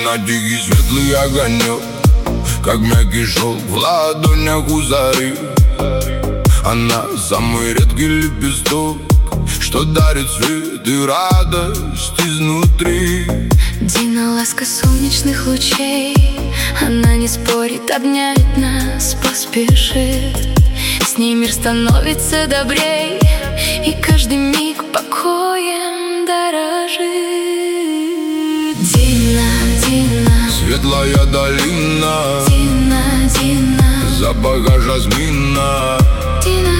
Дина, тихий светлый огонек, как мягкий шелк в ладонях у зари. Она самый редкий лепесток, что дарит свет и радость изнутри. Дина, ласка солнечных лучей, она не спорит, обнять нас поспешит. С ней мир становится добрей, и каждый миг покоем дорожит. Дина, Дина, светлая долина, Дина, Дина, запаха жасмина. Дина.